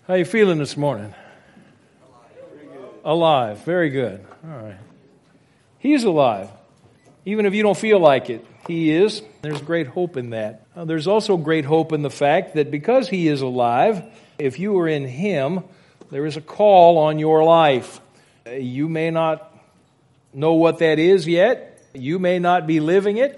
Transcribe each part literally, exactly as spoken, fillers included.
How you feeling this morning? Alive. Very good. All right. He's alive. Even if you don't feel like it, He is. There's great hope in that. Uh, there's also great hope in the fact that because He is alive, if you are in Him, there is a call on your life. Uh, you may not know what that is yet. You may not be living it.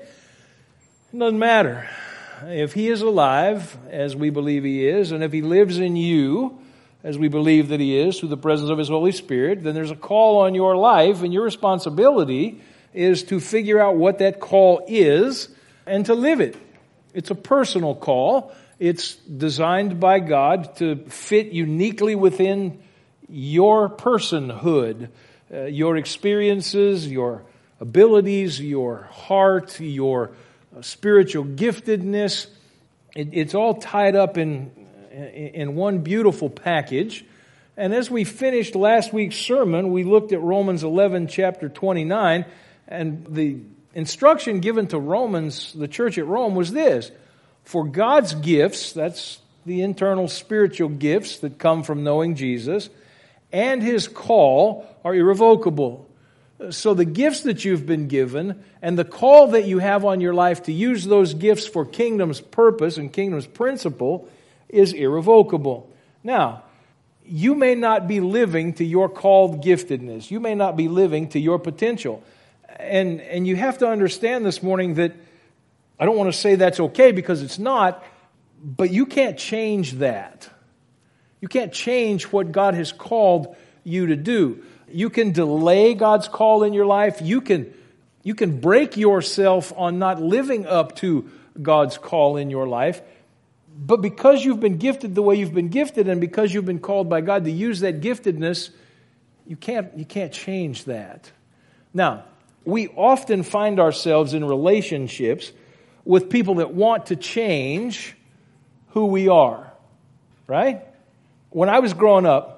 It doesn't matter. If He is alive, as we believe He is, and if He lives in you, as we believe that He is, through the presence of His Holy Spirit, then there's a call on your life, and your responsibility is to figure out what that call is and to live it. It's a personal call. It's designed by God to fit uniquely within your personhood, uh, your experiences, your abilities, your heart, your spiritual giftedness. It, it's all tied up in, in one beautiful package. And as we finished last week's sermon, we looked at Romans eleven, chapter twenty-nine, and the instruction given to Romans, the church at Rome, was this: for God's gifts, that's the internal spiritual gifts that come from knowing Jesus, and His call are irrevocable. So the gifts that you've been given and the call that you have on your life to use those gifts for kingdom's purpose and kingdom's principle is irrevocable. Now, you may not be living to your called giftedness. You may not be living to your potential. And, and you have to understand this morning that I don't want to say that's okay because it's not, but you can't change that. You can't change what God has called you to do. You can delay God's call in your life. You can, you can break yourself on not living up to God's call in your life. But because you've been gifted the way you've been gifted, and because you've been called by God to use that giftedness, you can't, you can't change that. Now, we often find ourselves in relationships with people that want to change who we are, right? When I was growing up,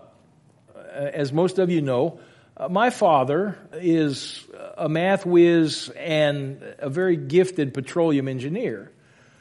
as most of you know, uh, my father is a math whiz and a very gifted petroleum engineer.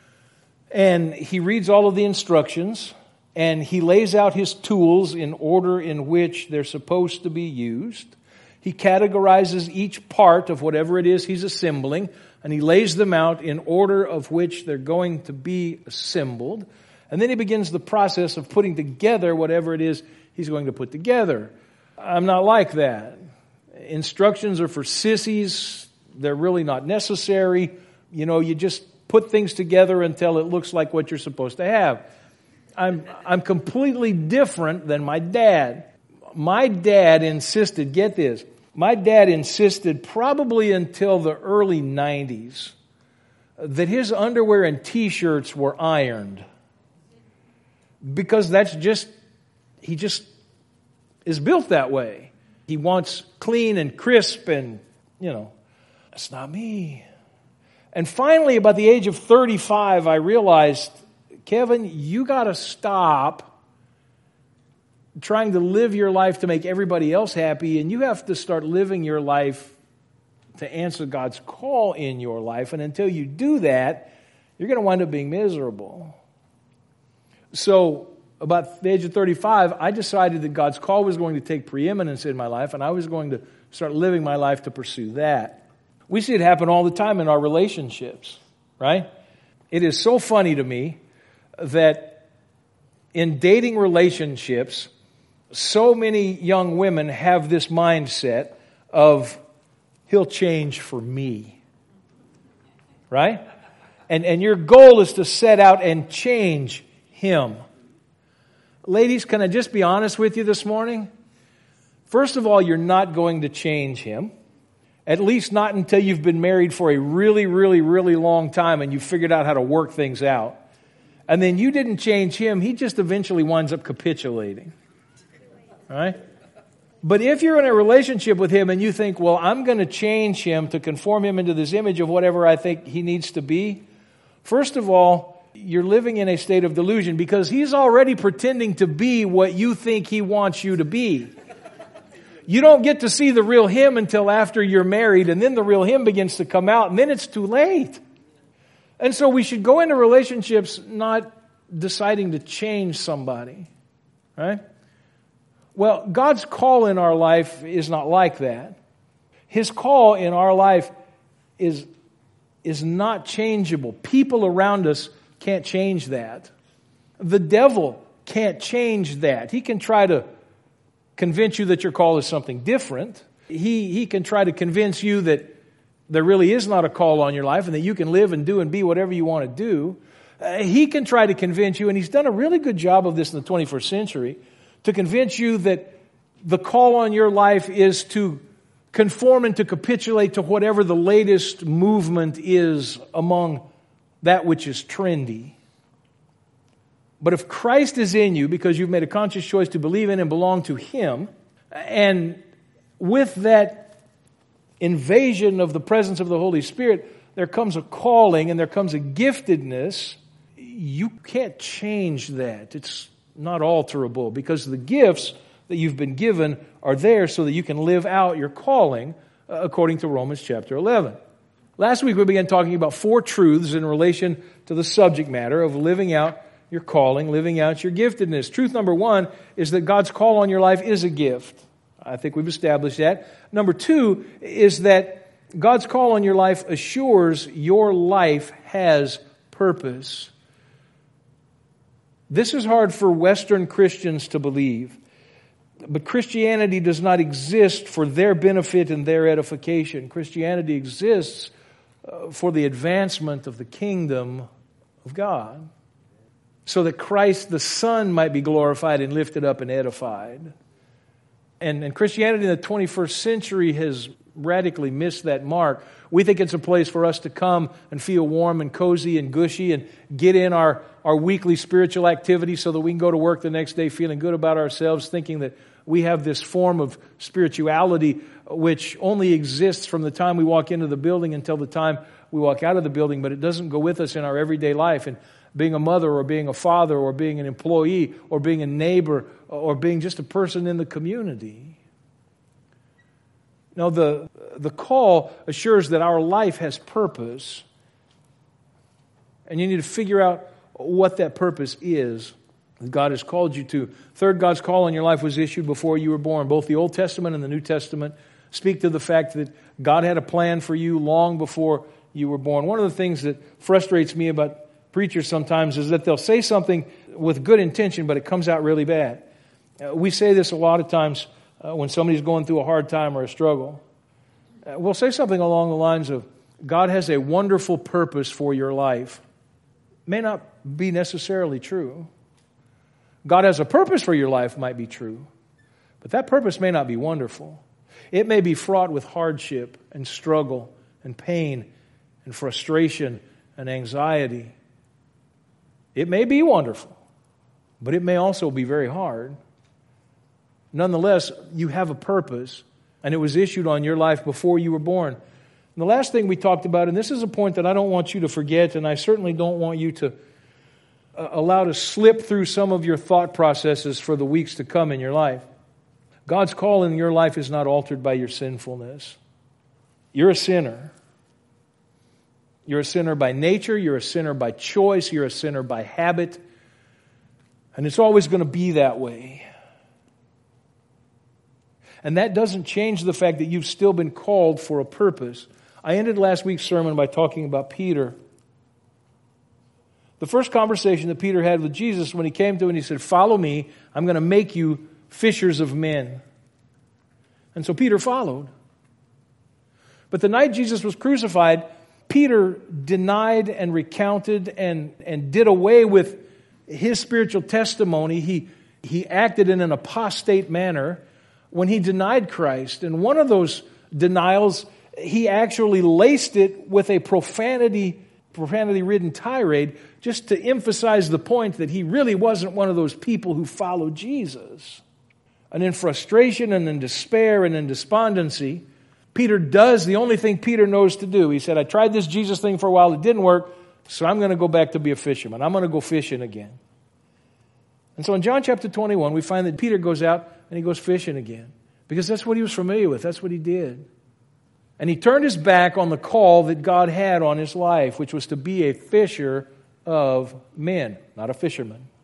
And he reads all of the instructions, and he lays out his tools in order in which they're supposed to be used. He categorizes each part of whatever it is he's assembling, and he lays them out in order of which they're going to be assembled. And then he begins the process of putting together whatever it is he's going to put together. I'm not like that. Instructions are for sissies. They're really not necessary. You know, you just put things together until it looks like what you're supposed to have. I'm, I'm completely different than my dad. My dad insisted, get this, my dad insisted probably until the early nineties that his underwear and t-shirts were ironed. Because that's just, he just is built that way. He wants clean and crisp and, you know, that's not me. And finally, about the age of thirty-five, I realized, Kevin, you got to stop trying to live your life to make everybody else happy, and you have to start living your life to answer God's call in your life. And until you do that, you're going to wind up being miserable. So, about the age of thirty-five, I decided that God's call was going to take preeminence in my life, and I was going to start living my life to pursue that. We see it happen all the time in our relationships, right? It is so funny to me that in dating relationships, so many young women have this mindset of, he'll change for me, right? And, and your goal is to set out and change him. Ladies, can I just be honest with you this morning? First of all, you're not going to change him. At least not until you've been married for a really, really, really long time and you've figured out how to work things out. And then you didn't change him. He just eventually winds up capitulating. Right? But if you're in a relationship with him and you think, well, I'm going to change him to conform him into this image of whatever I think he needs to be, first of all, you're living in a state of delusion because he's already pretending to be what you think he wants you to be. You don't get to see the real him until after you're married, and then the real him begins to come out, and then it's too late. And so we should go into relationships not deciding to change somebody, right? Well, God's call in our life is not like that. His call in our life is, is not changeable. People around us can't change that. The devil can't change that. He can try to convince you that your call is something different. He, he can try to convince you that there really is not a call on your life and that you can live and do and be whatever you want to do. Uh, he can try to convince you, and he's done a really good job of this in the twenty-first century, to convince you that the call on your life is to conform and to capitulate to whatever the latest movement is among that which is trendy. But if Christ is in you because you've made a conscious choice to believe in and belong to Him, and with that invasion of the presence of the Holy Spirit, there comes a calling and there comes a giftedness. You can't change that. It's not alterable because the gifts that you've been given are there so that you can live out your calling uh, according to Romans chapter eleven. Last week we began talking about four truths in relation to the subject matter of living out your calling, living out your giftedness. Truth number one is that God's call on your life is a gift. I think we've established that. Number two is that God's call on your life assures your life has purpose. This is hard for Western Christians to believe, but Christianity does not exist for their benefit and their edification. Christianity exists uh, for the advancement of the kingdom of God, so that Christ the Son might be glorified and lifted up and edified. And, and Christianity in the twenty-first century has radically missed that mark. We think it's a place for us to come and feel warm and cozy and gushy and get in our, our weekly spiritual activity so that we can go to work the next day feeling good about ourselves, thinking that we have this form of spirituality which only exists from the time we walk into the building until the time we walk out of the building, but it doesn't go with us in our everyday life. And being a mother or being a father or being an employee or being a neighbor or being just a person in the community. No, the, the call assures that our life has purpose, and you need to figure out what that purpose is that God has called you to. Third, God's call on your life was issued before you were born. Both the Old Testament and the New Testament speak to the fact that God had a plan for you long before you were born. One of the things that frustrates me about preachers sometimes is that they'll say something with good intention, but it comes out really bad. Uh, we say this a lot of times uh, when somebody's going through a hard time or a struggle. Uh, we'll say something along the lines of, God has a wonderful purpose for your life. May not be necessarily true. God has a purpose for your life might be true, but that purpose may not be wonderful. It may be fraught with hardship and struggle and pain and frustration and anxiety. It may be wonderful, but it may also be very hard. Nonetheless, you have a purpose, and it was issued on your life before you were born. And the last thing we talked about, and this is a point that I don't want you to forget, and I certainly don't want you to uh, allow to slip through some of your thought processes for the weeks to come in your life. God's call in your life is not altered by your sinfulness. You're a sinner. You're a sinner by nature, you're a sinner by choice, you're a sinner by habit, and it's always going to be that way. And that doesn't change the fact that you've still been called for a purpose. I ended last week's sermon by talking about Peter. The first conversation that Peter had with Jesus when he came to him and he said, "Follow me, I'm going to make you fishers of men." And so Peter followed. But the night Jesus was crucified, Peter denied and recounted and, and did away with his spiritual testimony. He, he acted in an apostate manner when he denied Christ. And one of those denials, he actually laced it with a profanity, profanity-ridden tirade just to emphasize the point that he really wasn't one of those people who followed Jesus. And in frustration and in despair and in despondency, Peter does the only thing Peter knows to do. He said, "I tried this Jesus thing for a while, it didn't work, so I'm going to go back to be a fisherman. I'm going to go fishing again." And so in John chapter twenty-one, we find that Peter goes out and he goes fishing again, because that's what he was familiar with. That's what he did. And he turned his back on the call that God had on his life, which was to be a fisher of men, not a fisherman.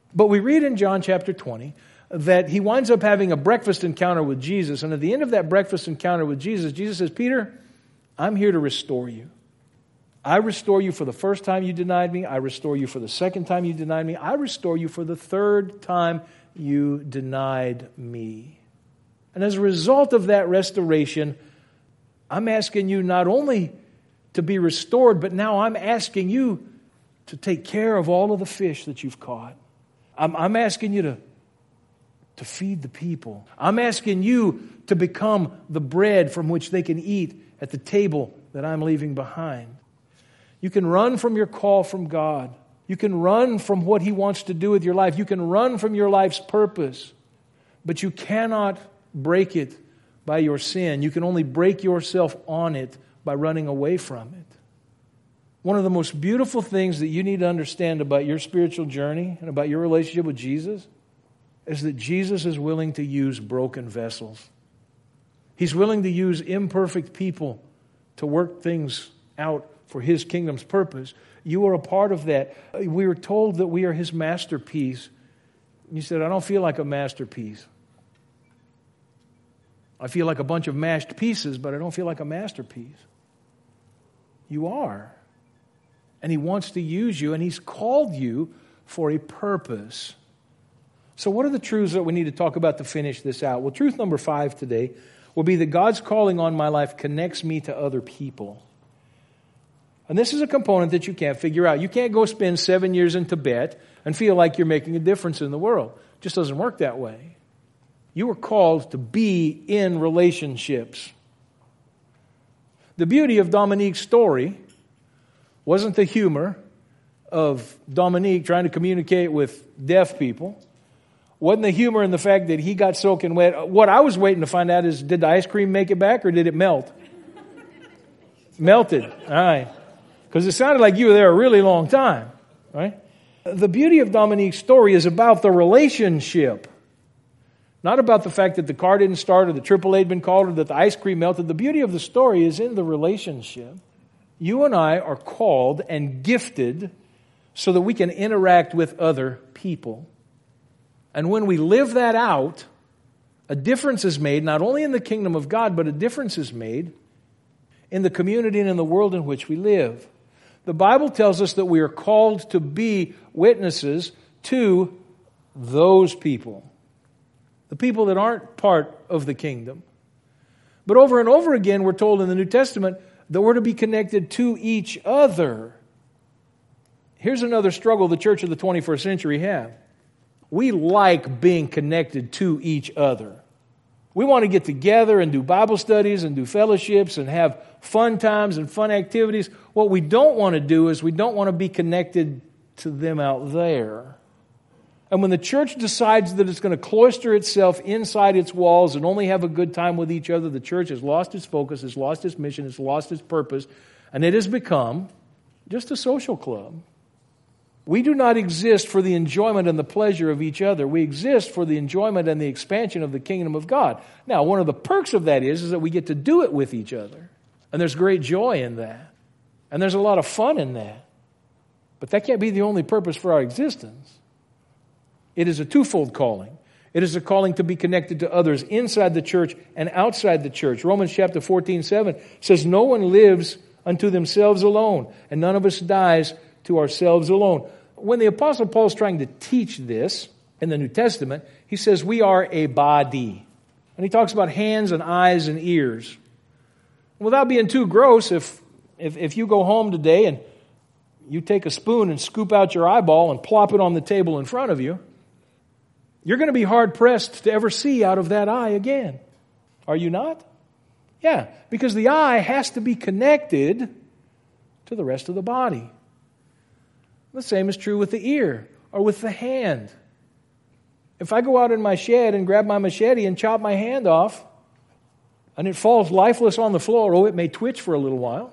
But we read in John chapter twenty that he winds up having a breakfast encounter with Jesus. And at the end of that breakfast encounter with Jesus, Jesus says, Peter, I'm here to restore you. I restore you for the first time you denied me. I restore you for the second time you denied me. I restore you for the third time you denied me. And as a result of that restoration, I'm asking you not only to be restored, but now I'm asking you to take care of all of the fish that you've caught. I'm, I'm asking you to, to feed the people. I'm asking you to become the bread from which they can eat at the table that I'm leaving behind. You can run from your call from God. You can run from what He wants to do with your life. You can run from your life's purpose. But you cannot break it by your sin. You can only break yourself on it by running away from it. One of the most beautiful things that you need to understand about your spiritual journey and about your relationship with Jesus is that Jesus is willing to use broken vessels. He's willing to use imperfect people to work things out for His kingdom's purpose. You are a part of that. We are told that we are His masterpiece. You said, I don't feel like a masterpiece. I feel like a bunch of mashed pieces, but I don't feel like a masterpiece. You are. And He wants to use you, and He's called you for a purpose. So what are the truths that we need to talk about to finish this out? Well, truth number five today will be that God's calling on my life connects me to other people. And this is a component that you can't figure out. You can't go spend seven years in Tibet and feel like you're making a difference in the world. It just doesn't work that way. You were called to be in relationships. The beauty of Dominique's story wasn't the humor of Dominique trying to communicate with deaf people. Wasn't the humor in the fact that he got soaking wet. What I was waiting to find out is, did the ice cream make it back or did it melt? Melted. All right. Because it sounded like you were there a really long time. Right? The beauty of Dominique's story is about the relationship. Not about the fact that the car didn't start or the triple A had been called or that the ice cream melted. The beauty of the story is in the relationship. You and I are called and gifted so that we can interact with other people. And when we live that out, a difference is made, not only in the kingdom of God, but a difference is made in the community and in the world in which we live. The Bible tells us that we are called to be witnesses to those people. The people that aren't part of the kingdom. But over and over again, we're told in the New Testament that we're to be connected to each other. Here's another struggle the church of the twenty-first century have. We like being connected to each other. We want to get together and do Bible studies and do fellowships and have fun times and fun activities. What we don't want to do is we don't want to be connected to them out there. And when the church decides that it's going to cloister itself inside its walls and only have a good time with each other, the church has lost its focus, has lost its mission, has lost its purpose, and it has become just a social club. We do not exist for the enjoyment and the pleasure of each other. We exist for the enjoyment and the expansion of the kingdom of God. Now, one of the perks of that is, is that we get to do it with each other. And there's great joy in that. And there's a lot of fun in that. But that can't be the only purpose for our existence. It is a twofold calling. It is a calling to be connected to others inside the church and outside the church. Romans chapter fourteen, seven says, no one lives unto themselves alone, and none of us dies to ourselves alone. When the Apostle Paul is trying to teach this in the New Testament, he says we are a body. And he talks about hands and eyes and ears. Without being too gross, if, if, if you go home today and you take a spoon and scoop out your eyeball and plop it on the table in front of you, you're going to be hard-pressed to ever see out of that eye again. Are you not? Yeah, because the eye has to be connected to the rest of the body. The same is true with the ear or with the hand. If I go out in my shed and grab my machete and chop my hand off, and it falls lifeless on the floor, oh, it may twitch for a little while.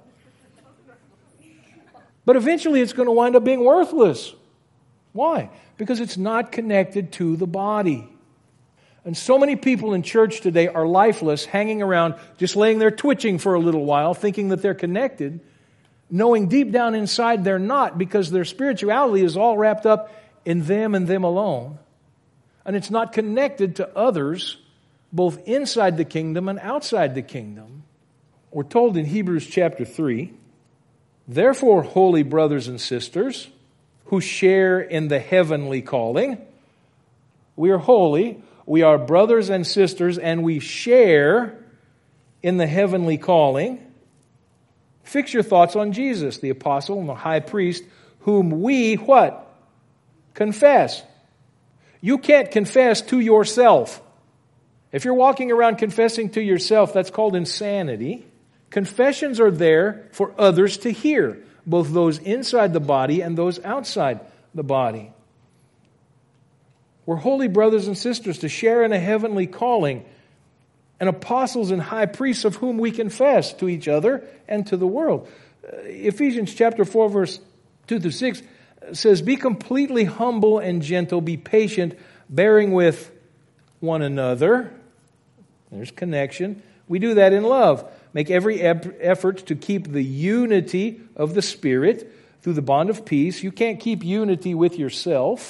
But eventually it's going to wind up being worthless. Why? Because it's not connected to the body. And so many people in church today are lifeless, hanging around, just laying there twitching for a little while, thinking that they're connected, knowing deep down inside they're not, because their spirituality is all wrapped up in them and them alone. And it's not connected to others, both inside the kingdom and outside the kingdom. We're told in Hebrews chapter three, therefore, holy brothers and sisters, who share in the heavenly calling, we are holy, we are brothers and sisters, and we share in the heavenly calling. Fix your thoughts on Jesus, the apostle and the high priest, whom we, what? Confess. You can't confess to yourself. If you're walking around confessing to yourself, that's called insanity. Confessions are there for others to hear, both those inside the body and those outside the body. We're holy brothers and sisters to share in a heavenly calling, and apostles and high priests of whom we confess to each other and to the world. Uh, Ephesians chapter four, verse two through six says, be completely humble and gentle, be patient, bearing with one another. There's connection. We do that in love. Make every effort to keep the unity of the Spirit through the bond of peace. You can't keep unity with yourself.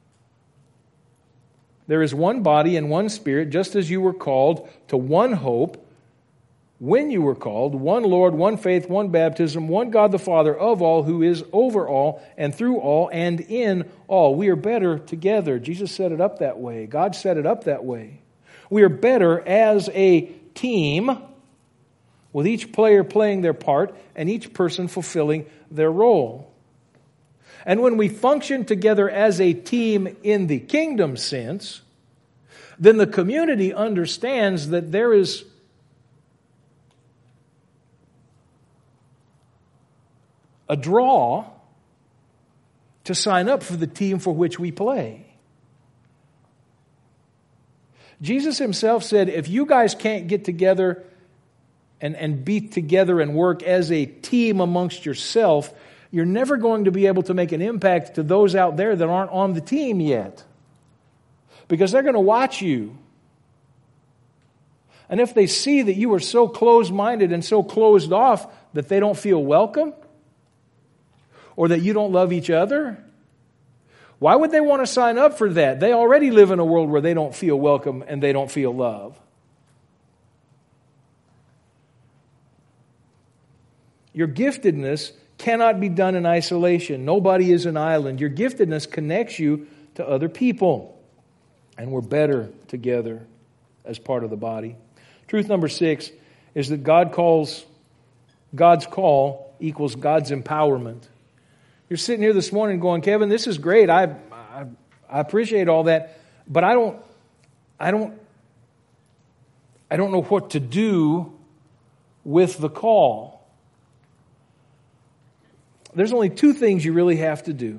There is one body and one Spirit, just as you were called to one hope when you were called, one Lord, one faith, one baptism, one God the Father of all, who is over all and through all and in all. We are better together. Jesus set it up that way. God set it up that way. We are better as a team, with each player playing their part and each person fulfilling their role. And when we function together as a team in the kingdom sense, then the community understands that there is a draw to sign up for the team for which we play. Jesus himself said, if you guys can't get together and, and be together and work as a team amongst yourself, you're never going to be able to make an impact to those out there that aren't on the team yet. Because they're going to watch you. And if they see that you are so closed-minded and so closed off that they don't feel welcome, or that you don't love each other, why would they want to sign up for that? They already live in a world where they don't feel welcome and they don't feel love. Your giftedness cannot be done in isolation. Nobody is an island. Your giftedness connects you to other people. And we're better together as part of the body. Truth number six is that God calls, God's call equals God's empowerment. You're sitting here this morning going, Kevin, this is great. I, I I appreciate all that, but I don't I don't I don't know what to do with the call. There's only two things you really have to do.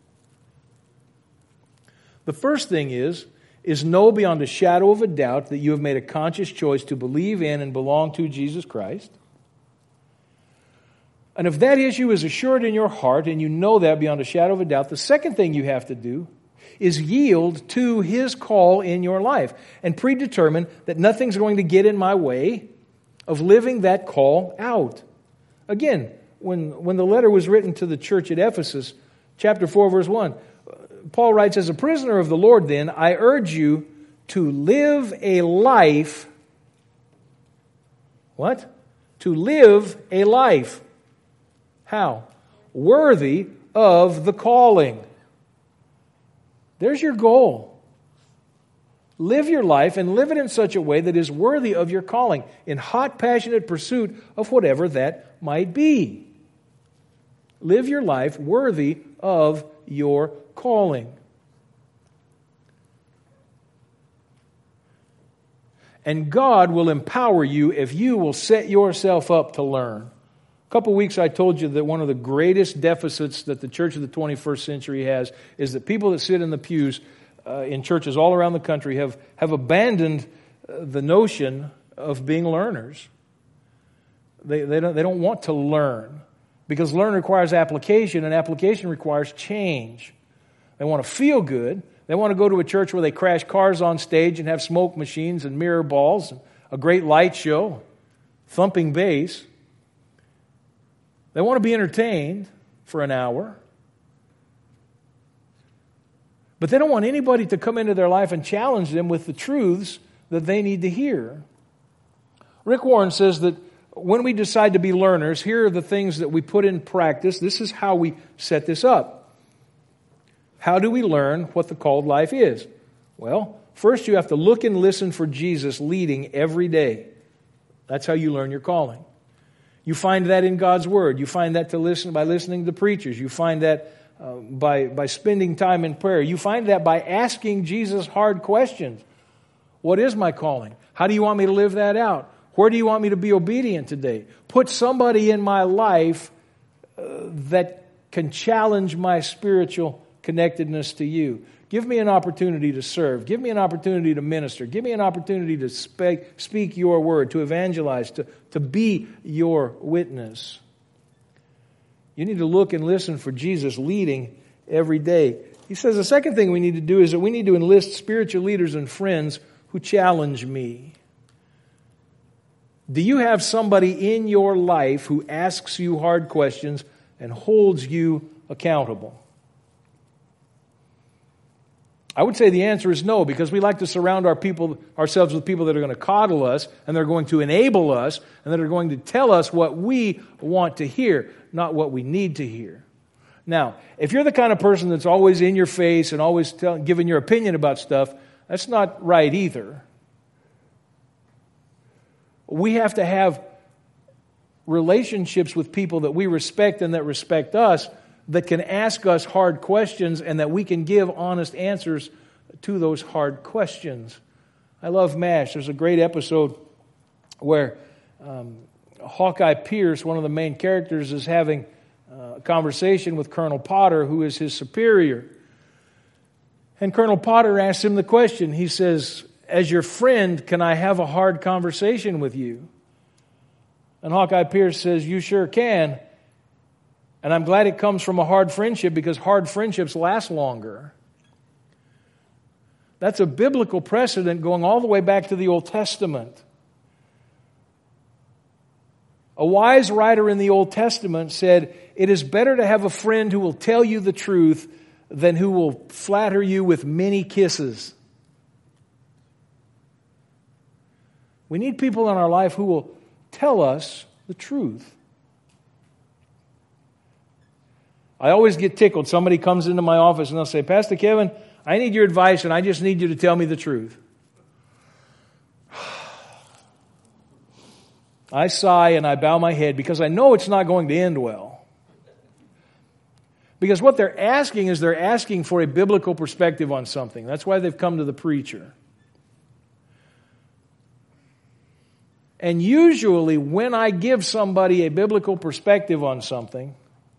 The first thing is is know beyond a shadow of a doubt that you have made a conscious choice to believe in and belong to Jesus Christ. And if that issue is assured in your heart, and you know that beyond a shadow of a doubt, the second thing you have to do is yield to His call in your life and predetermine that nothing's going to get in my way of living that call out. Again, when, when the letter was written to the church at Ephesus, chapter four, verse one, Paul writes, as a prisoner of the Lord then, I urge you to live a life, what? To live a life. How? Worthy of the calling. There's your goal. Live your life and live it in such a way that is worthy of your calling, in hot, passionate pursuit of whatever that might be. Live your life worthy of your calling. And God will empower you if you will set yourself up to learn. A couple of weeks I told you that one of the greatest deficits that the church of the twenty-first century has is that people that sit in the pews uh, in churches all around the country have, have abandoned uh, the notion of being learners. They, they, don't, they don't want to learn because learn requires application and application requires change. They want to feel good. They want to go to a church where they crash cars on stage and have smoke machines and mirror balls, and a great light show, thumping bass. They want to be entertained for an hour. But they don't want anybody to come into their life and challenge them with the truths that they need to hear. Rick Warren says that when we decide to be learners, here are the things that we put in practice. This is how we set this up. How do we learn what the called life is? Well, first you have to look and listen for Jesus leading every day. That's how you learn your calling. You find that in God's Word. You find that to listen by listening to preachers. You find that uh, by, by spending time in prayer. You find that by asking Jesus hard questions. What is my calling? How do you want me to live that out? Where do you want me to be obedient today? Put somebody in my life uh, that can challenge my spiritual connectedness to you. Give me an opportunity to serve. Give me an opportunity to minister. Give me an opportunity to speak, speak your word, to evangelize, to, to be your witness. You need to look and listen for Jesus leading every day. He says the second thing we need to do is that we need to enlist spiritual leaders and friends who challenge me. Do you have somebody in your life who asks you hard questions and holds you accountable? I would say the answer is no, because we like to surround our people, ourselves with people that are going to coddle us, and they're going to enable us, and that are going to tell us what we want to hear, not what we need to hear. Now, if you're the kind of person that's always in your face and always tell, giving your opinion about stuff, that's not right either. We have to have relationships with people that we respect and that respect us, that can ask us hard questions and that we can give honest answers to those hard questions. I love MASH. There's a great episode where um, Hawkeye Pierce, one of the main characters, is having a conversation with Colonel Potter, who is his superior. And Colonel Potter asks him the question. He says, as your friend, can I have a hard conversation with you? And Hawkeye Pierce says, you sure can. And I'm glad it comes from a hard friendship, because hard friendships last longer. That's a biblical precedent going all the way back to the Old Testament. A wise writer in the Old Testament said, it is better to have a friend who will tell you the truth than who will flatter you with many kisses. We need people in our life who will tell us the truth. I always get tickled. Somebody comes into my office and they'll say, Pastor Kevin, I need your advice and I just need you to tell me the truth. I sigh and I bow my head because I know it's not going to end well. Because what they're asking is they're asking for a biblical perspective on something. That's why they've come to the preacher. And usually when I give somebody a biblical perspective on something,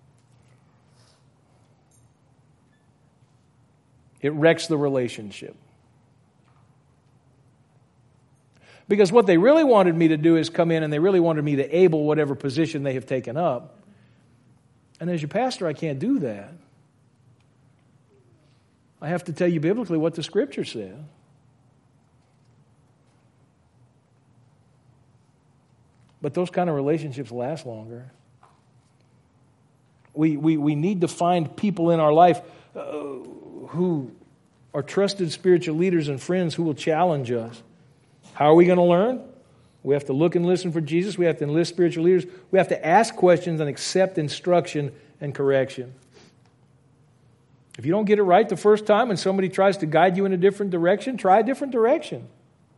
it wrecks the relationship. Because what they really wanted me to do is come in and they really wanted me to able whatever position they have taken up. And as your pastor, I can't do that. I have to tell you biblically what the Scripture says. But those kind of relationships last longer. We, we, we need to find people in our life uh, who are trusted spiritual leaders and friends who will challenge us. How are we going to learn? We have to look and listen for Jesus. We have to enlist spiritual leaders. We have to ask questions and accept instruction and correction. If you don't get it right the first time and somebody tries to guide you in a different direction, try a different direction.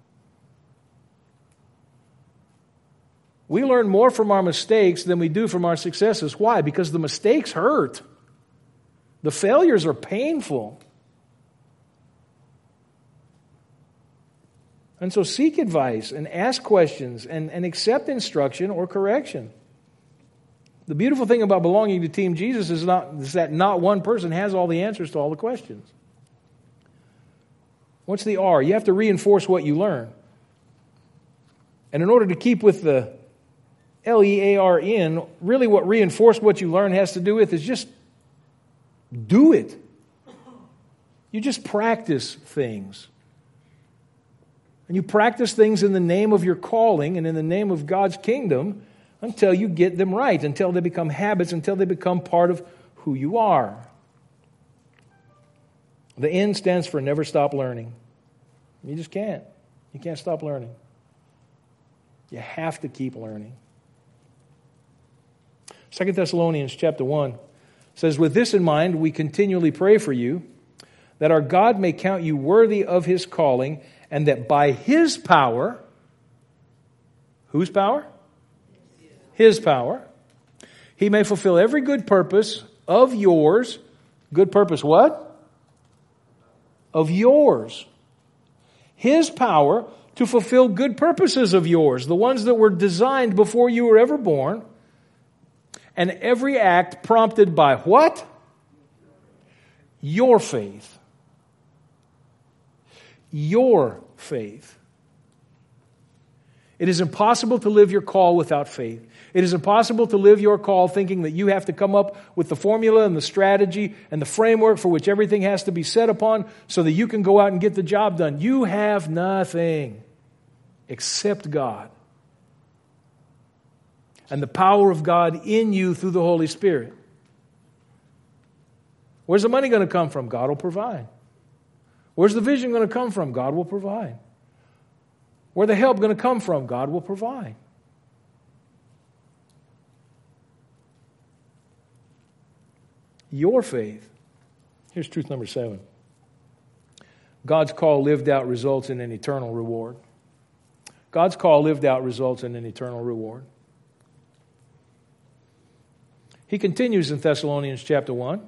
We learn more from our mistakes than we do from our successes. Why? Because the mistakes hurt. The failures are painful. And so seek advice and ask questions and, and accept instruction or correction. The beautiful thing about belonging to Team Jesus is, not, is that not one person has all the answers to all the questions. What's the R? You have to reinforce what you learn. And in order to keep with the L E A R N, really what reinforce what you learn has to do with is just do it. You just practice things. And you practice things in the name of your calling and in the name of God's kingdom until you get them right, until they become habits, until they become part of who you are. The N stands for never stop learning. You just can't. You can't stop learning. You have to keep learning. Second Thessalonians chapter one says, with this in mind, we continually pray for you, that our God may count you worthy of His calling, and that by His power, whose power? His power, He may fulfill every good purpose of yours. Good purpose what? Of yours. His power to fulfill good purposes of yours, the ones that were designed before you were ever born, and every act prompted by what? Your faith. Your faith. It is impossible to live your call without faith. It is impossible to live your call thinking that you have to come up with the formula and the strategy and the framework for which everything has to be set upon so that you can go out and get the job done. You have nothing except God and the power of God in you through the Holy Spirit. Where's the money going to come from? God will provide. Where's the vision going to come from? God will provide. Where the help going to come from? God will provide. Your faith. Here's truth number seven. God's call lived out results in an eternal reward. God's call lived out results in an eternal reward. He continues in Thessalonians chapter one.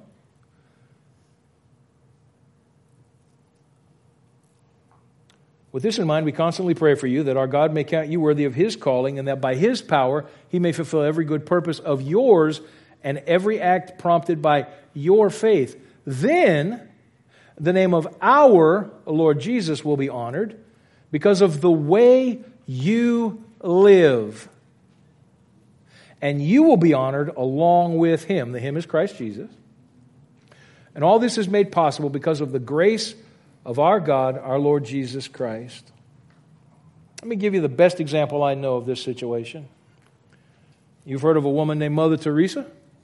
With this in mind, we constantly pray for you that our God may count you worthy of His calling, and that by His power He may fulfill every good purpose of yours and every act prompted by your faith. Then the name of our Lord Jesus will be honored because of the way you live. And you will be honored along with Him. The Him is Christ Jesus. And all this is made possible because of the grace of our God, our Lord Jesus Christ. Let me give you the best example I know of this situation. You've heard of a woman named Mother Teresa?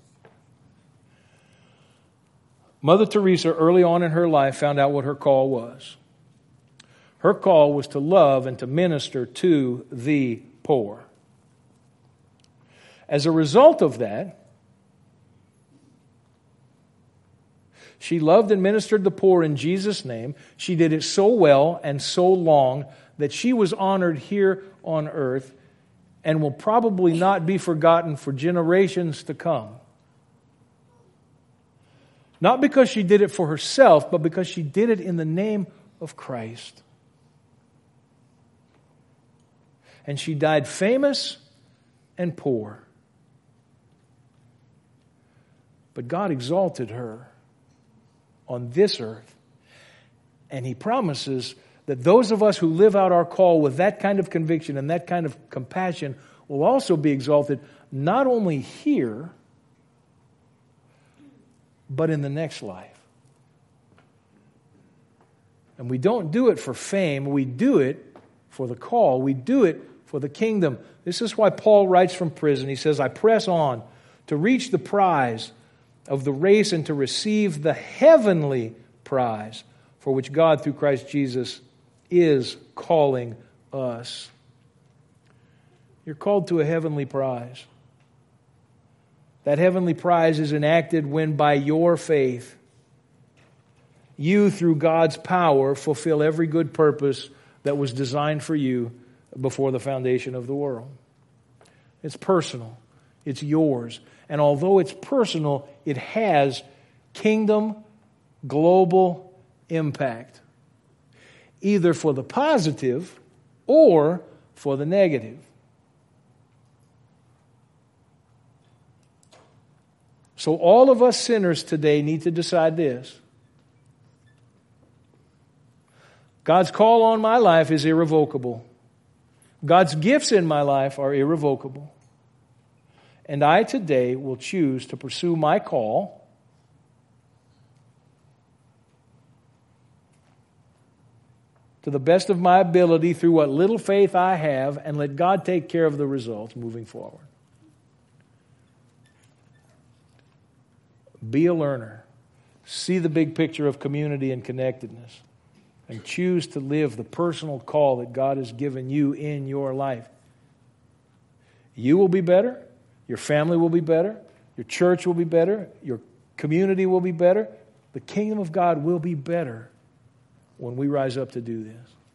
Mother Teresa, early on in her life, found out what her call was. Her call was to love and to minister to the poor. As a result of that, she loved and ministered the poor in Jesus' name. She did it so well and so long that she was honored here on earth and will probably not be forgotten for generations to come. Not because she did it for herself, but because she did it in the name of Christ. And she died famous and poor. But God exalted her on this earth. And He promises that those of us who live out our call with that kind of conviction and that kind of compassion will also be exalted not only here, but in the next life. And we don't do it for fame. We do it for the call. We do it for the kingdom. This is why Paul writes from prison. He says, I press on to reach the prize of the race and to receive the heavenly prize for which God through Christ Jesus is calling us. You're called to a heavenly prize. That heavenly prize is enacted when by your faith you through God's power fulfill every good purpose that was designed for you before the foundation of the world. It's personal. It's yours. And although it's personal, it has kingdom, global impact. Either for the positive or for the negative. So all of us sinners today need to decide this. God's call on my life is irrevocable. God's gifts in my life are irrevocable. And I today will choose to pursue my call to the best of my ability through what little faith I have and let God take care of the results moving forward. Be a learner. See the big picture of community and connectedness, and choose to live the personal call that God has given you in your life. You will be better. Your family will be better. Your church will be better. Your community will be better. The kingdom of God will be better when we rise up to do this.